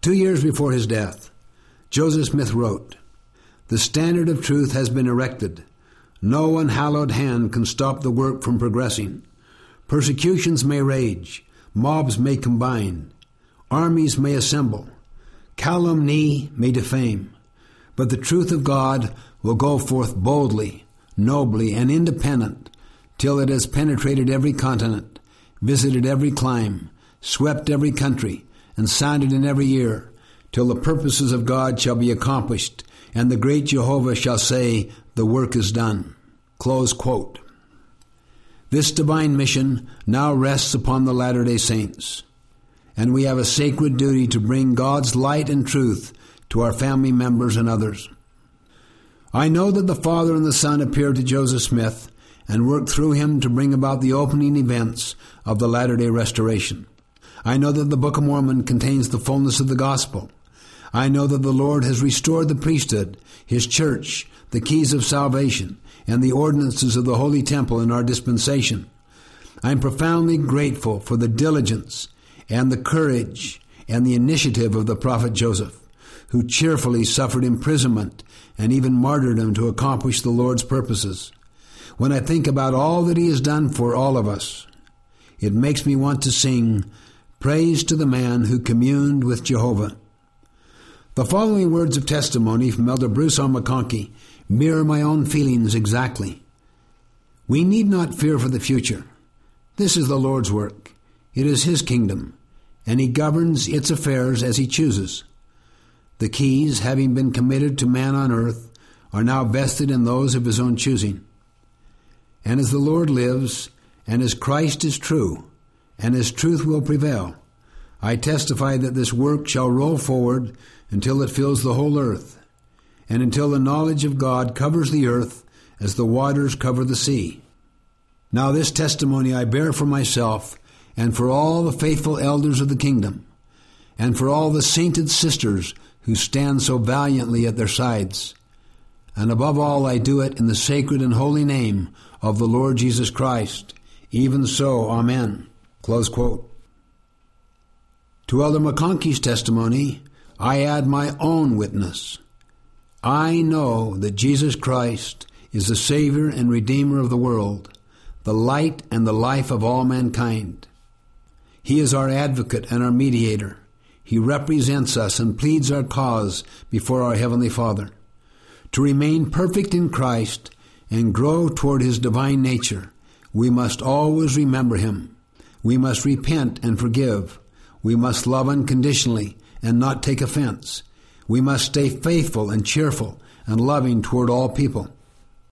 2 years before his death, Joseph Smith wrote, "The standard of truth has been erected. No unhallowed hand can stop the work from progressing. Persecutions may rage, mobs may combine, armies may assemble, calumny may defame, but the truth of God will go forth boldly, nobly, and independent, till it has penetrated every continent, visited every clime, swept every country, and sounded in every ear, till the purposes of God shall be accomplished, and the great Jehovah shall say, the work is done." Close quote. This divine mission now rests upon the Latter-day Saints, and we have a sacred duty to bring God's light and truth to our family members and others. I know that the Father and the Son appeared to Joseph Smith and worked through him to bring about the opening events of the Latter-day Restoration. I know that the Book of Mormon contains the fullness of the gospel. I know that the Lord has restored the priesthood, his church, the keys of salvation, and the ordinances of the Holy Temple in our dispensation. I am profoundly grateful for the diligence and the courage and the initiative of the prophet Joseph, who cheerfully suffered imprisonment and even martyrdom to accomplish the Lord's purposes. When I think about all that he has done for all of us, it makes me want to sing, "Praise to the man who communed with Jehovah." The following words of testimony from Elder Bruce R. McConkie mirror my own feelings exactly. We need not fear for the future. This is the Lord's work. It is his kingdom, and he governs its affairs as he chooses. The keys, having been committed to man on earth, are now vested in those of his own choosing. And as the Lord lives, and as Christ is true, and as truth will prevail, I testify that this work shall roll forward until it fills the whole earth, and until the knowledge of God covers the earth as the waters cover the sea. Now this testimony I bear for myself, and for all the faithful elders of the kingdom, and for all the sainted sisters who stand so valiantly at their sides. And above all, I do it in the sacred and holy name of the Lord Jesus Christ. Even so, Amen. Close quote. To Elder McConkie's testimony, I add my own witness. I know that Jesus Christ is the Savior and Redeemer of the world, the light and the life of all mankind. He is our advocate and our mediator. He represents us and pleads our cause before our Heavenly Father. To remain perfect in Christ and grow toward his divine nature, we must always remember him. We must repent and forgive. We must love unconditionally and not take offense. We must stay faithful and cheerful and loving toward all people.